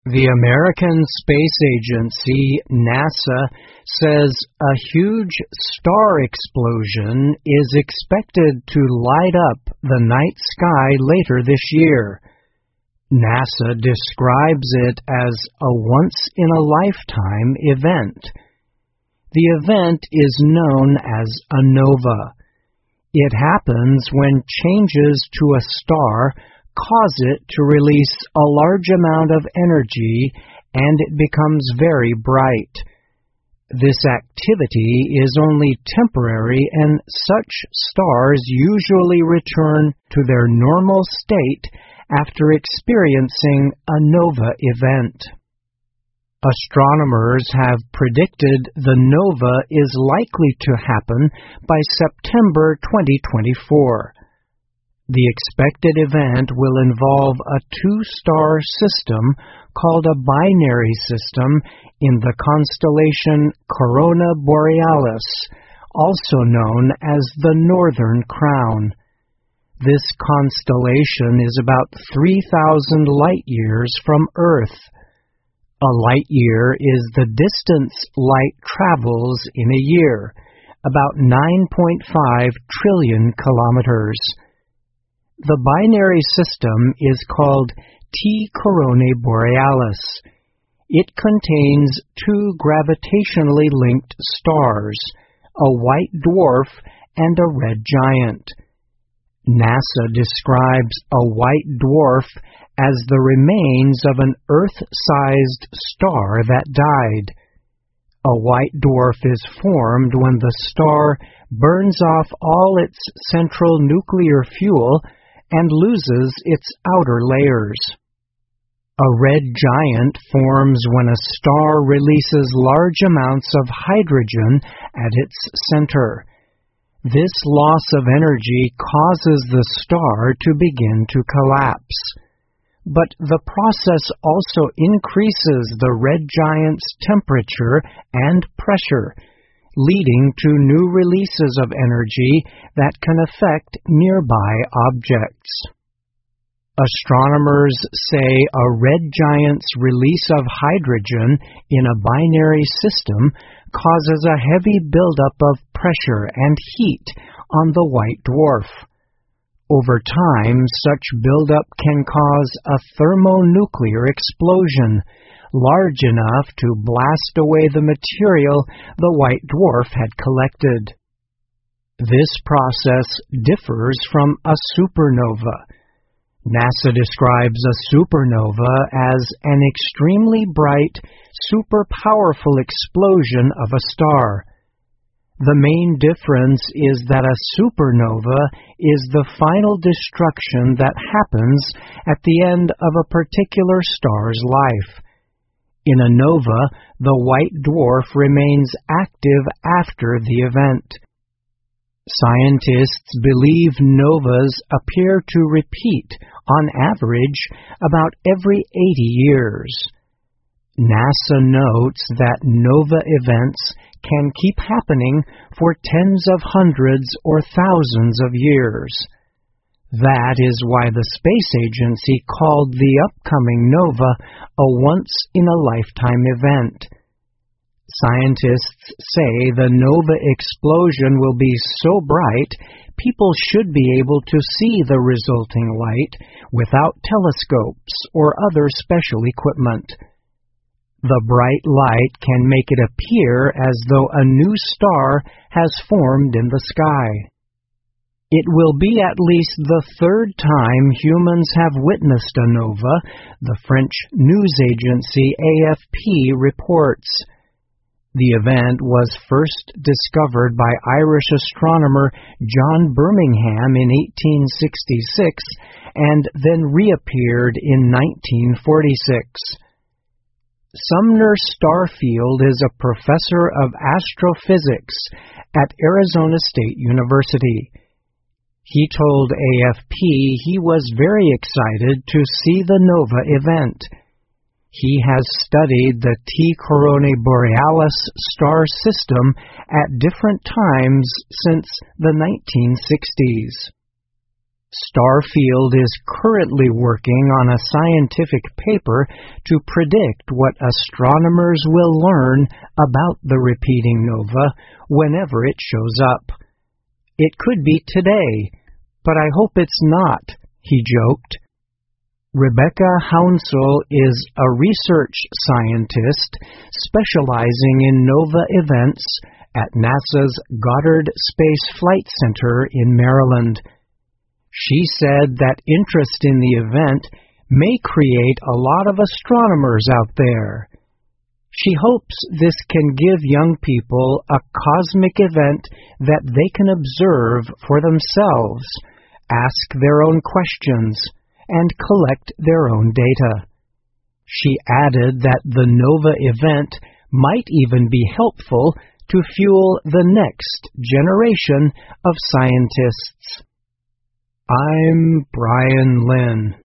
The American Space Agency, NASA, says a huge star explosion is expected to light up the night sky later this year. NASA describes it as a once-in-a-lifetime event. The event is known as a nova. It happens when changes to a star cause it to release a large amount of energy and it becomes very bright. This activity is only temporary and such stars usually return to their normal state after experiencing a nova event. Astronomers have predicted the nova is likely to happen by September 2024. The expected event will involve a two-star system called a binary system in the constellation Corona Borealis, also known as the Northern Crown. This constellation is about 3,000 light-years from Earth. A light-year is the distance light travels in a year, about 9.5 trillion kilometers. The binary system is called T Coronae Borealis. It contains two gravitationally linked stars, a white dwarf and a red giant. NASA describes a white dwarf as the remains of an Earth-sized star that died. A white dwarf is formed when the star burns off all its central nuclear fuel and loses its outer layers. A red giant forms when a star releases large amounts of hydrogen at its center. This loss of energy causes the star to begin to collapse. But the process also increases the red giant's temperature and pressure, leading to new releases of energy that can affect nearby objects. Astronomers say a red giant's release of hydrogen in a binary system causes a heavy buildup of pressure and heat on the white dwarf. Over time, such buildup can cause a thermonuclear explosion, large enough to blast away the material the white dwarf had collected. This process differs from a supernova. NASA describes a supernova as an extremely bright, super-powerful explosion of a star. The main difference is that a supernova is the final destruction that happens at the end of a particular star's life. In a nova, the white dwarf remains active after the event. Scientists believe novas appear to repeat, on average, about every 80 years. NASA notes that nova events can keep happening for tens of hundreds or thousands of years. That is why the space agency called the upcoming nova a once-in-a-lifetime event. Scientists say the nova explosion will be so bright people should be able to see the resulting light without telescopes or other special equipment. The bright light can make it appear as though a new star has formed in the sky. It will be at least the third time humans have witnessed a nova, the French news agency AFP reports. The event was first discovered by Irish astronomer John Birmingham in 1866 and then reappeared in 1946. Sumner Starfield is a professor of astrophysics at Arizona State University. He told AFP he was very excited to see the nova event. He has studied the T Coronae Borealis star system at different times since the 1960s. Starfield is currently working on a scientific paper to predict what astronomers will learn about the repeating nova whenever it shows up. It could be today, but I hope it's not, he joked. Rebecca Hounsell is a research scientist specializing in nova events at NASA's Goddard Space Flight Center in Maryland. She said that interest in the event may create a lot of astronomers out there. She hopes this can give young people a cosmic event that they can observe for themselves, ask their own questions, and collect their own data. She added that the nova event might even be helpful to fuel the next generation of scientists. I'm Brian Lynn.